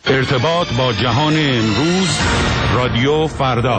ارتباط با جهان امروز، رادیو فردا.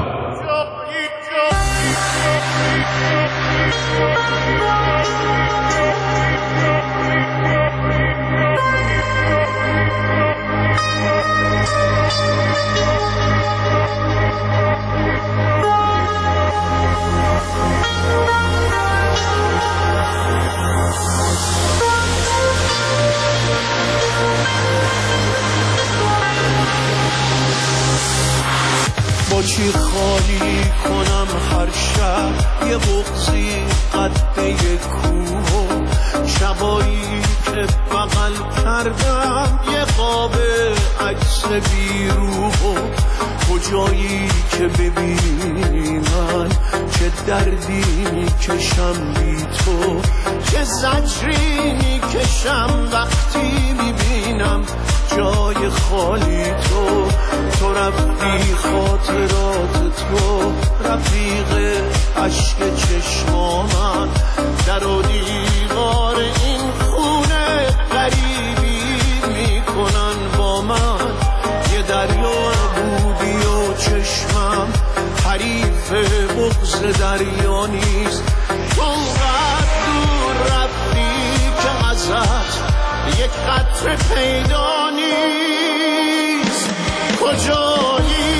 با چی خالی کنم هر شب یه بغضی قده کوه، شبایی که بغل کردم یه قاب عکس بیروح، کجایی که ببینی من چه دردی میکشم بی تو، چه زجری میکشم وقتی میبینم جای خالی تو. تو رفتی خاطرات تو رفیق عشق چشمامن، در و دیوار این خونه غریبی میکنن با من، یه دریا بودی و چشمم حریف بغض دریا نیست. تو قد دور رفتی که ازت یک قطره پیدا نیست. کجایی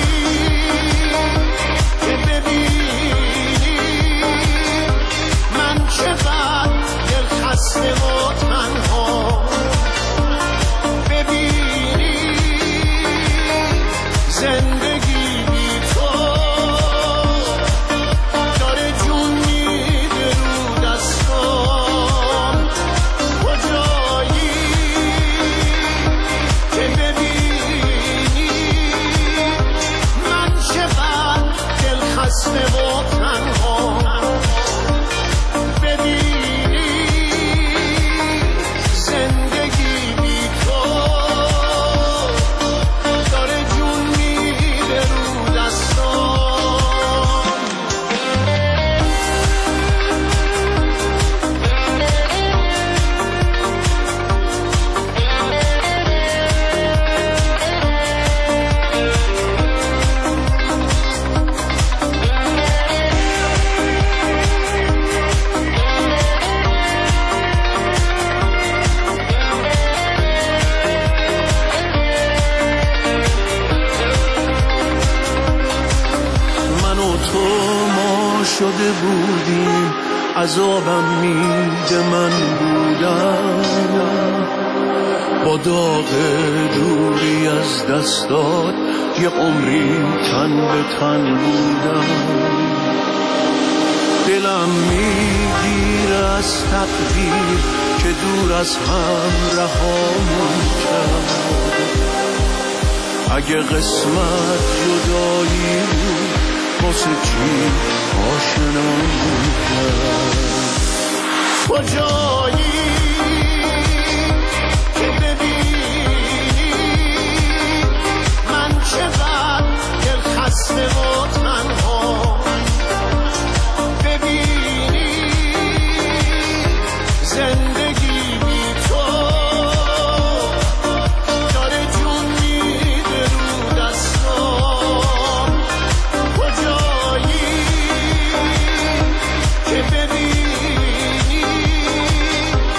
که ببینی من چقدر دل خسته و تنها، ببینی زندگی بی تو داره جون میده رو دستام. کجایی که ببینی من چقدر دل خسته و تنها، ببینی زندگی بی تو داره جون میده رو دستام. من و تو ما شده بودیم، عذابم میده من بودم، با داغ دوری از دستات یه عمری تن به تن بودم. دلم میگیره از تقدیر که دور از هم رهامون کرد، اگه قسمت جدایی بود واسه چی آشنامون کرد. کجایی که ببینی من چقدر دل خسته و تنها، ببینی زندگی بی تو داره جون میده رو دستام. کجایی که ببینی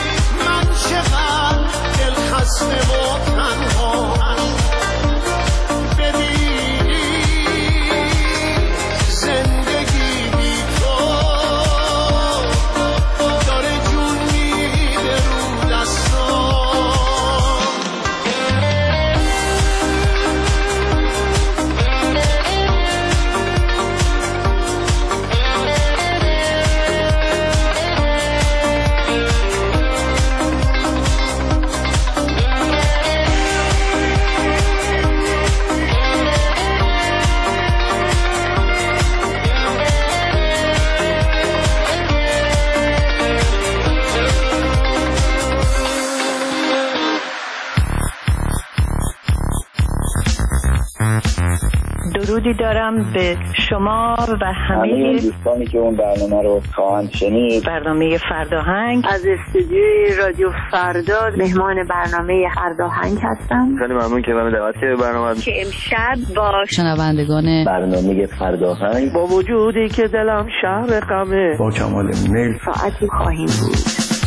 درودی دارم به شما و همه دوستانی که اون برنامه رو خواهند شنید. برنامه فرداهنگ از استودیوی رادیو فردا مهمان برنامه فرداهنگ هستم. خیلی ممنون که من دعوت کردید برنامه که امشب با شنوندگان برنامه فرداهنگ با وجودی که دلم شهر غمه با کمال میل ساعتی خواهیم بود.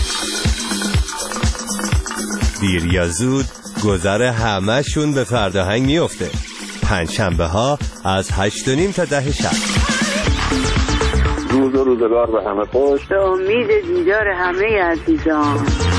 دیر یا زود گذر همه‌شون به فرداهنگ میفته. پنجشنبه ها از 8:30 تا 10 شب. روز و روزگار به همه خوش. به امید دیدار همه عزیزان.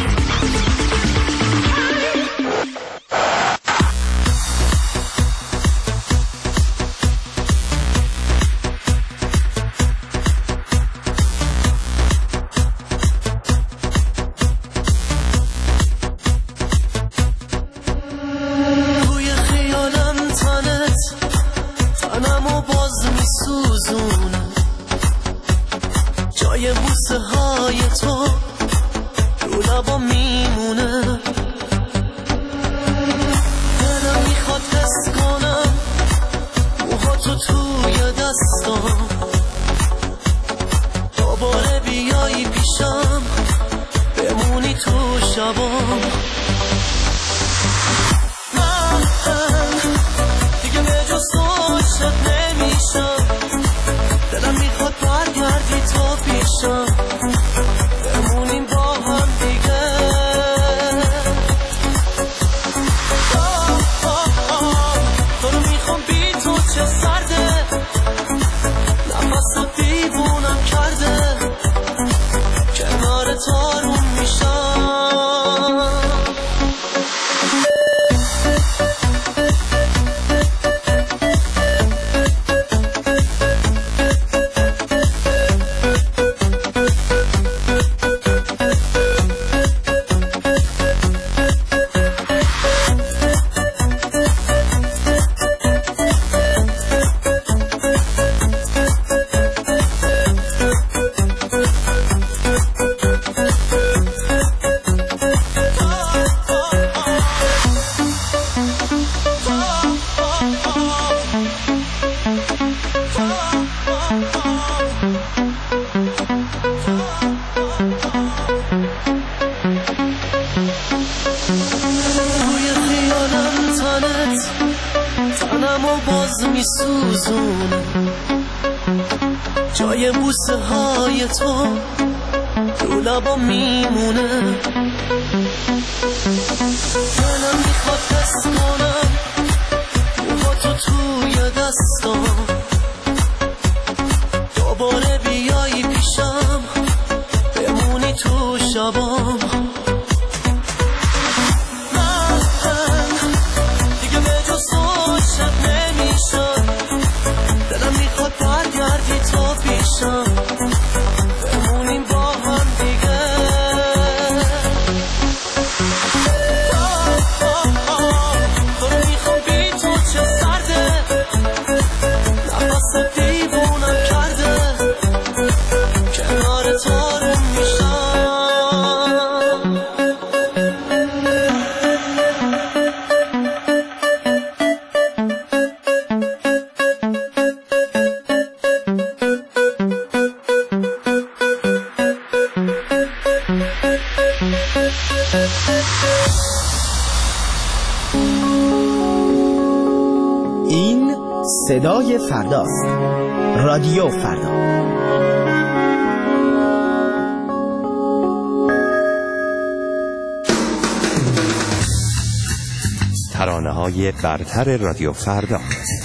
جای بوسه های تو رو لبا میمونه، دلم میخواد حس کنم موهاتو توی دستام، دوباره بیایی پیشم بمونی تو شبام. من دیگه به جز تو عاشق نمیشم، دلم میخواد برگردی تو پیشم بمونیم با هم دیگه. تو رو میخوام بی تو چه سرده، نفس رو دیوونم کرده، کنار تو آروم میشم. تنمو باز میسوزونه، جای بوسه های تو رو لبا میمونه، دلم میخواد حس کنم موهاتو توی دستام، دوباره بیایی پیشم بمونی تو شبام. دلم میخواد برگردی تو پیشم بمونیم با هم دیگه. تو رو میخوام بی تو چه سرده، نفس دیوونم کرده، کنار تو آروم میشم. این صدای فرداست. رادیو فردا. ترانه‌های برتر رادیو فردا.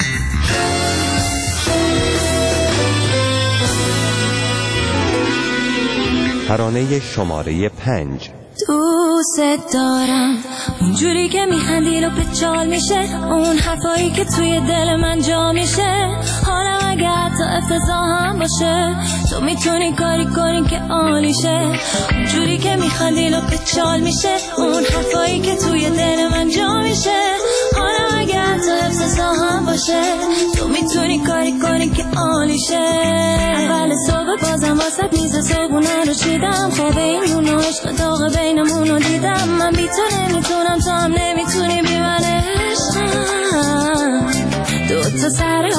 ترانه شماره 5. دوست دارم اونجوری که میخندی و پچال میشه، اون حرفایی که توی دل من جا میشه، حالا اگه حتی افتضاح هم باشه تو میتونی کاری کنی که عالیشه. اونجوری که میخندی و پچال میشه، اون حرفایی که توی دل من جا میشه، حالا اگه حتی افتضاح هم باشه تو میتونی کاری کنی که عالیشه. اول صبح بازم واسه میز صبحونه رو چیدم، خواب این و عشق داغ بینمونو دیدم، من بی تو نمیتونم تو هم نمیتونی بی من عشقم. دو تا سر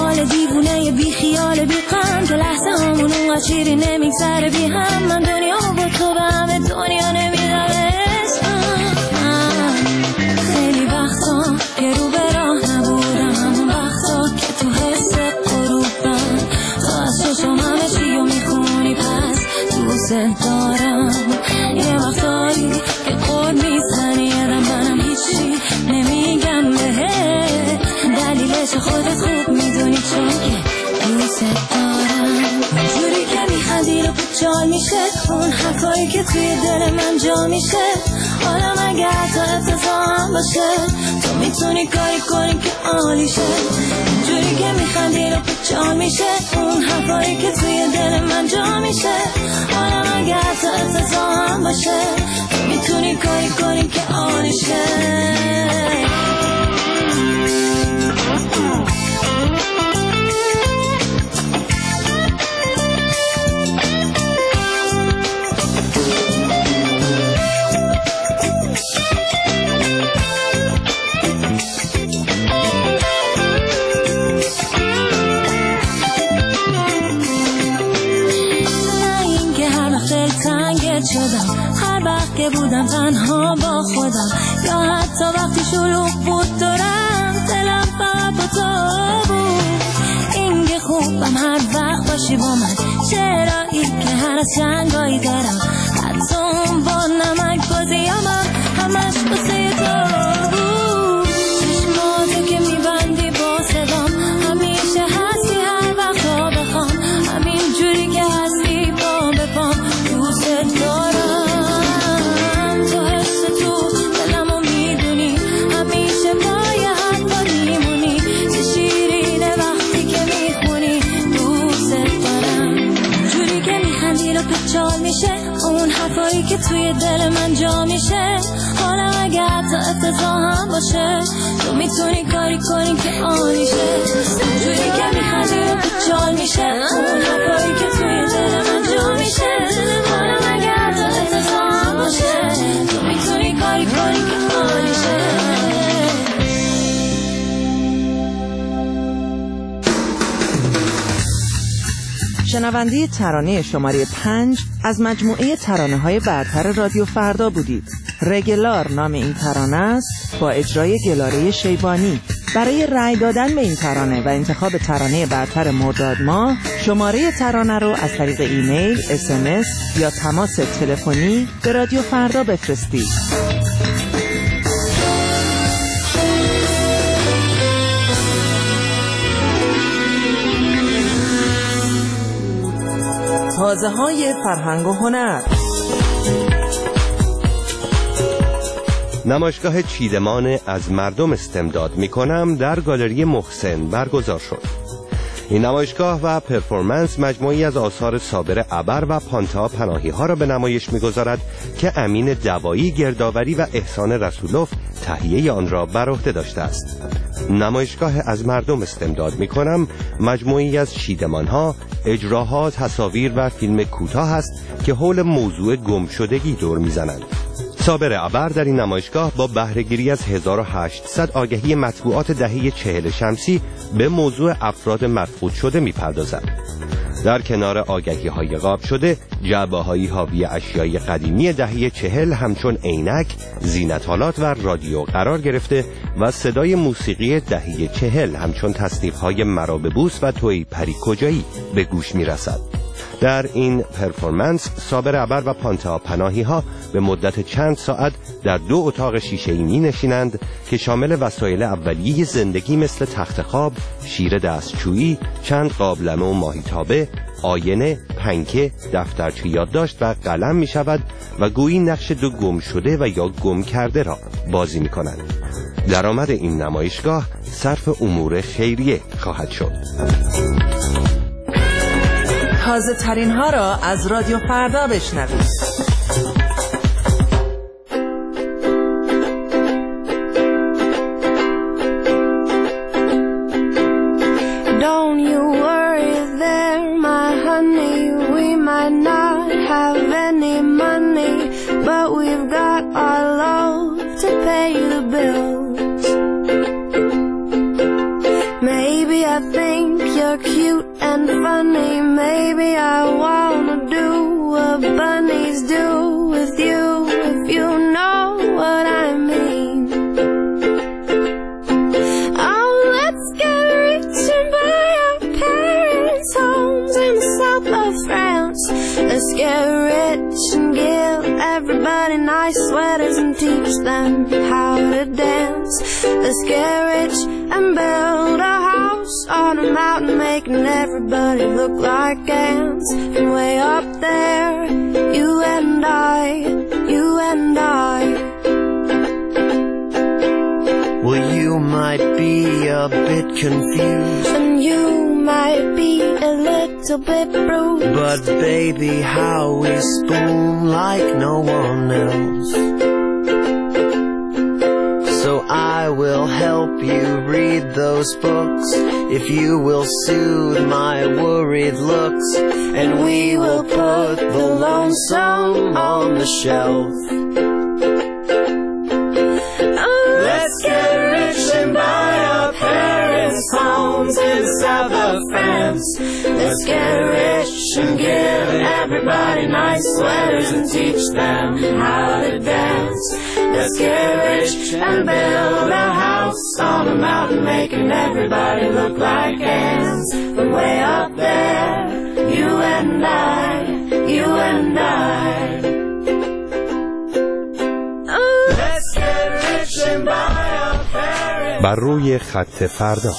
حال بی غم که لحظه همون اونقدر شیرین نمیگذره بی هم. من دنیامو با تو به همه دنیا نمیدم اسمم. خیلی وقتا که رو به راه نبودم، همون وقتا که تو حس غروبم تو از چشم همه چیو میخونی پس دوست دارم. یه وقتایی که قول میزنی یادم منم هیچی نمیگم بهت، دلیلش خودت خوب میدونی چون که دوست دارم. اونجوری که میخندی رو پچال میشه اون حرفایی که توی دل من جا میشه. حالا مگه حتی افتضاح باشه تو میتونی کاری کنی که عالیشه. اونجوری که میخندی رو پچال میشه اون حرفایی که توی دل من جا میشه. حالا مگه حتی افتضاح باشه تو میتونی کاری کنی که عالیشه. شدم هر وقت که بودم تنها با خودم، یا حتی وقتی شلوغ بود دورم دلم فقط با تو بود. این که خوبم هر وقت باشی با من، چرایی که هر از جنگایی دارم، حتی اون با نمک بازیامم همش بسه تو بود. چشماتو که میبندی با صدام همیشه هستی هر وقت ها بخوام، همین جوری که هستی با بپام دوست دارم. تو حس تو دلمو میدونی همیشه پای حرفا میمونی، چه شیرینه وقتی که میخونی دوست دارم. جوری که میخندی رو پچال میشه اون حرفایی که توی دل من جا میشه. حالا اگه حتی افتضاح هم باشه تو میتونی کاری کنی که عالیشه. جوری که میخندی رو پچال میشه اون حرفایی که توی دل من جا میشه. حالا اگه حتی افتضاح هم باشه تو میتونی کاری کنی که عالیشه. شنونده ترانه شماره 5 از مجموعه ترانه‌های برتر رادیو فردا بودید. رگلار نام این ترانه است با اجرای گلاره شیبانی. برای رأی دادن به این ترانه و انتخاب ترانه برتر مرداد ماه شماره ترانه رو از طریق ایمیل، SMS یا تماس تلفنی به رادیو فردا بفرستید. حوزه‌های فرهنگ و هنر. نمایشگاه چیدمان از مردم استمداد میکنم در گالری محسن برگزار شد. این نمایشگاه و پرفورمنس مجموعی از آثار صابر ابر و پانتا پناهی ها را به نمایش میگذارد که امین دوایی گردآوری و احسان رسولوف تهیه آن را بر عهده داشته است. نمایشگاه از مردم استمداد میکنم مجموعی از چیدمان‌ها، اجراها، تصاویر و فیلم کوتاه است که حول موضوع گمشدگی دور میزنند. صابر ابر در این نمایشگاه با بهره‌گیری از 1800 آگهی مطبوعات دهه 40 شمسی به موضوع افراد مفقود شده میپردازد. در کنار آگهی‌های غاب شده، جعبه‌هایی حاوی اشیای قدیمی دهه 40 همچون عینک، زینت‌آلات و رادیو قرار گرفته و صدای موسیقی دهه 40 همچون تصنیف‌های مرا ببوس و توی پری کجایی به گوش می‌رسد. در این پرفورمنس صابر ابر و پانتا پناهی ها به مدت چند ساعت در 2 اتاق شیشه‌ای می‌نشینند که شامل وسایل اولیه زندگی مثل تخت خواب، شیر دستشویی، چند قابلمه و ماهیتابه، آینه، پنکه، دفترچه یادداشت و قلم می شود و گویی نقش 2 گم شده و یا گم کرده را بازی می کنند. درآمد این نمایشگاه صرف امور خیریه خواهد شد. تازه ترین ها را از رادیو فردا بشنوید. Don't you worry there, my honey. We might not have any money, but we've got our love to pay the bills. Maybe I think you're cute and funny. Maybe I wanna do what bunnies do with you, if you know what I mean. Oh, let's get rich and buy our parents' homes in the south of France. Let's get rich and give everybody nice sweaters and teach them how to dance. Let's get rich and build a house on a mountain, making everybody look like ants. From way up there, you and I, you and I. Well, you might be a bit confused, and you might be a little bit bruised, but baby, how we spoon like no one else. So I will help you read those books, if you will soothe my worried looks, and we will put the lonesome on the shelf. Let's get rich and buy our parents' homes in the south of France. Let's get rich and give everybody nice sweaters and teach them how to dance. Let's get rich and build a house on a mountain, making everybody look like ants. From way up there, you and I, you and I. Let's get rich and buy our parents. بر روی خط فردا.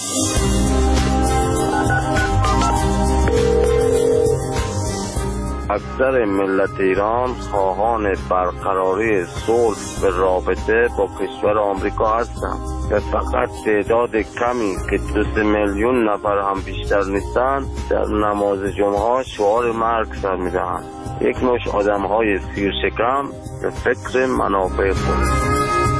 اکثر ملت ایران خواهان برقراری صلح به رابطه با کشور آمریکا هستند و فقط تعداد کمی که 2 میلیون نفر هم بیشتر نیستند در نماز جمعه شعار مرگ سر میدهند. یک نوع آدم‌های سیرشکم به فکر منافع خود.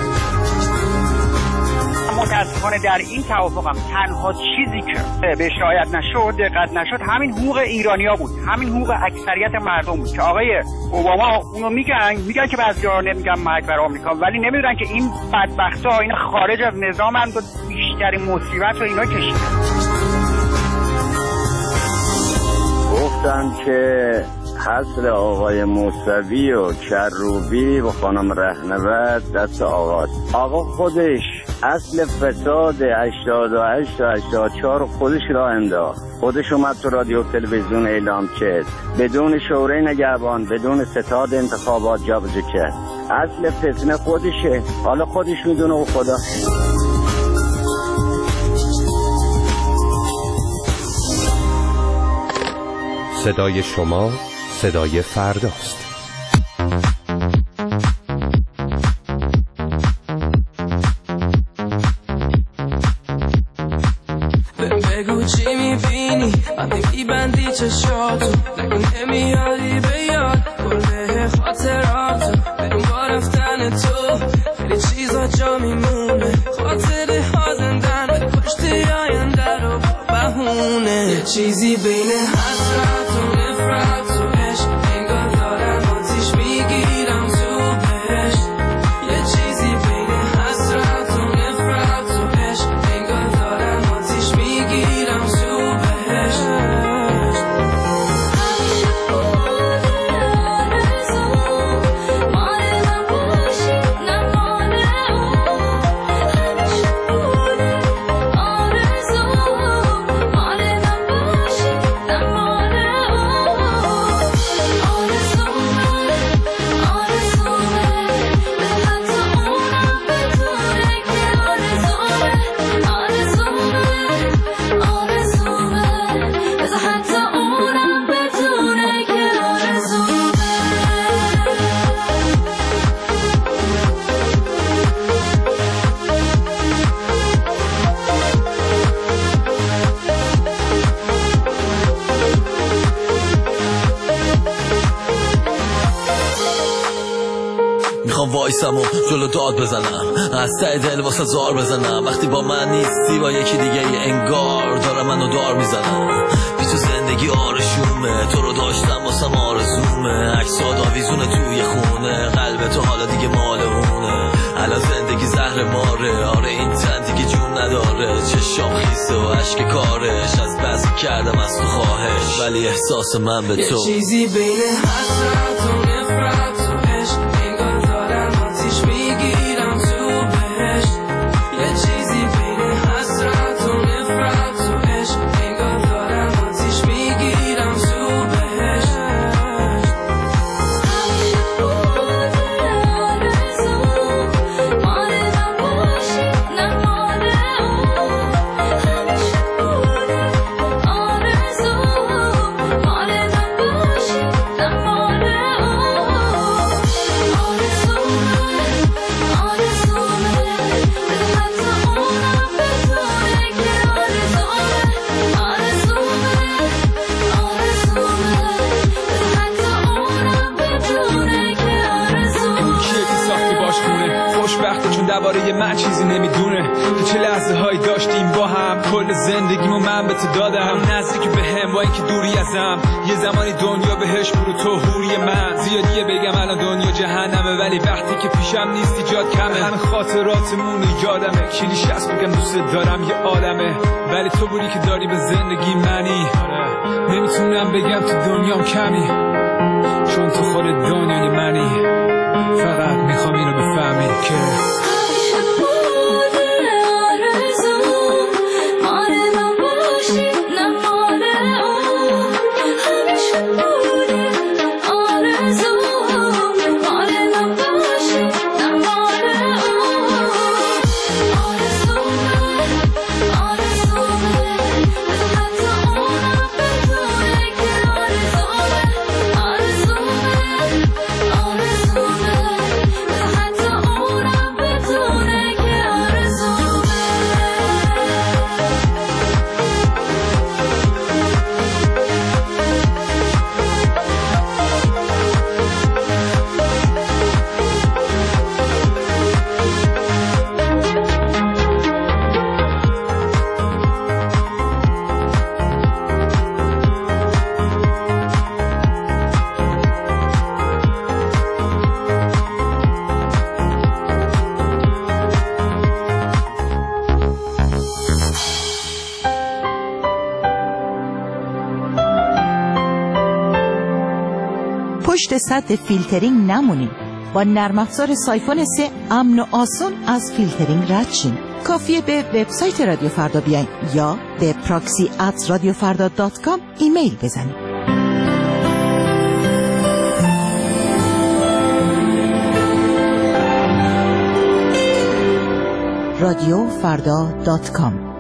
متاسفانه در این توافقم تنها چیزی که بهش رعایت نشد، دقت نشد، همین حقوق ایرانیا بود، همین حقوق اکثریت مردم بود که آقای اوباما اونو میگن که بعضی‌ها نمیگن مرگ بر آمریکا، ولی نمیدونن که این بدبختا اینا خارج از نظامن و بیشترین مصیبت رو اینا کشیدن. گفتن که حصر آقای موسوی و کروبی و خانم رهنورد دست آقاست. آقا خودش اصل فساد 88 و 84 خودش را انداخت. خودش اومد تو رادیو تلویزیون اعلام کرد، بدون شورای نگهبان، بدون ستاد انتخابات جابجا کرد. اصل فتنه خودشه، حالا خودش میدونه و خدا. صدای شما صدای فرداست. بگو چی میبینی وقتی میبندی چشاتو، نگو نمیاری به یاد کله خاطراتو، بریم با رفتن تو خیلی چیزا جا میمونه، خاطره ها زندن به پشت آینده رو با بهونه، یه چیزی بین حسرت و نفرت و عشق انگار دارم آتیش میگیرم تو بهش، یه چیزی بین حسرت و نفرت و عشق انگار دارم آتیش میگیرم تو بهش. میخوام وایسم و جلو داد بزنم، از ته دل واسه زار بزنم، وقتی با من نیستی با یکی دیگه انگار دارم منو دار میزنم، بی تو زندگی آرشومه، تو رو داشتم واسم آرزومه، عکسات آویزونه توی خونه، قلب تو حالا دیگه مال اونه، الان زندگی زهر ماره، آره این تن دیگه جون نداره، چشام خیسه و عشق کارش از بس نکردم از تو خواهش، ولی احساس من به تو یه چیزی بین حسرت و نفرت و عشق، انگار دارم آتیش میگیرم تو بهشت. یه چیزی بین حسرت و نفرت و عشق، انگار دارم آتیش میگیرم تو بهشت. درباره من چیزی نمیدونه که چه لحظه هایی داشتیم با هم، کل زندگیمو من به تو دادم، نزدیک به هم با اینکه دوری ازم. یه زمانی دنیا بهش برو تو حوری من، زیادیه بگم الان دنیا جهنمه، ولی وقتی که پیشم نیستی جات کمه. همه خاطراتمون یادمه، کلیشه است بگم دوست دارم یه عالمه، ولی تو بودی که داری به زندگی منی. نمیتونم بگم تو دنیام کمی، چون تو خود دنیای منی. فقط میخوام اینو بفهمی که پشت سطح فیلترینگ نمونیم. با نرم افزار سایفون 3 امن و آسان از فیلترینگ رد شیم. کافیه به وبسایت رادیو فردا بیاین یا به proxy@radiofarda.com ایمیل بزنید. radiofarda.com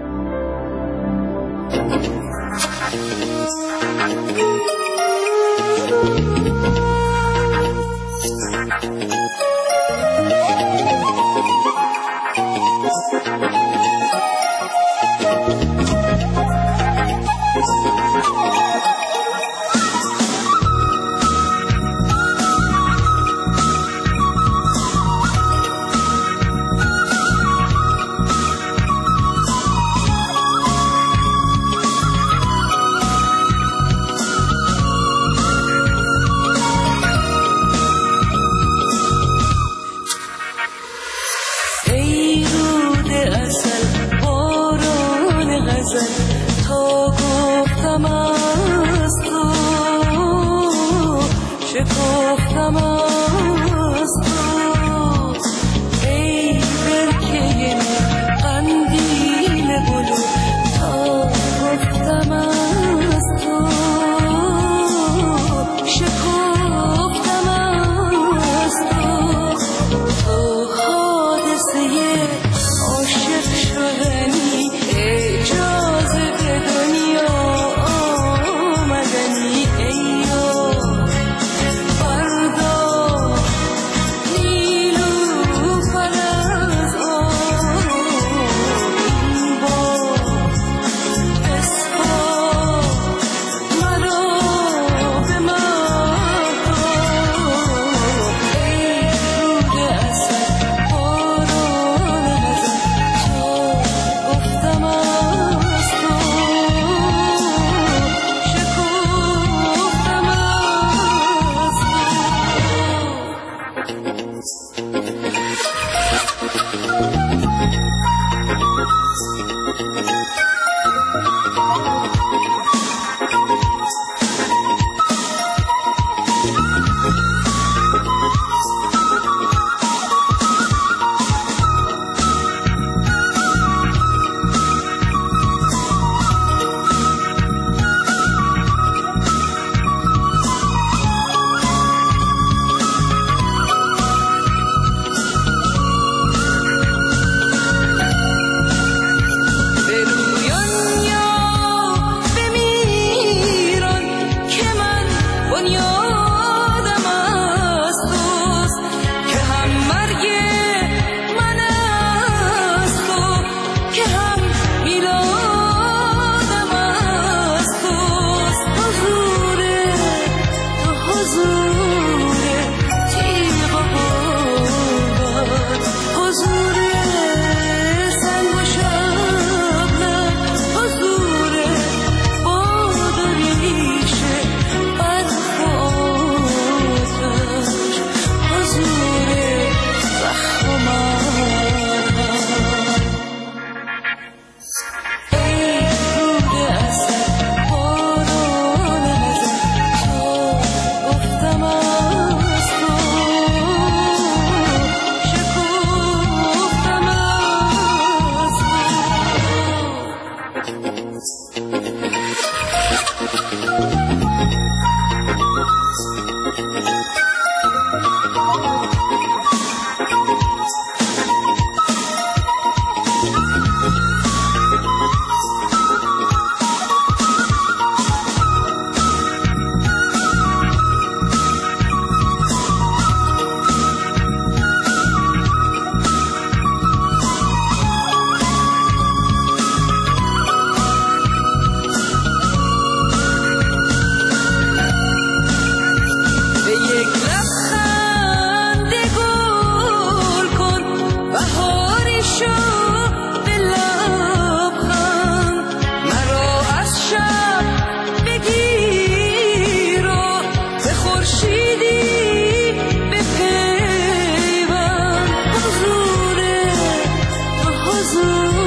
Ooh.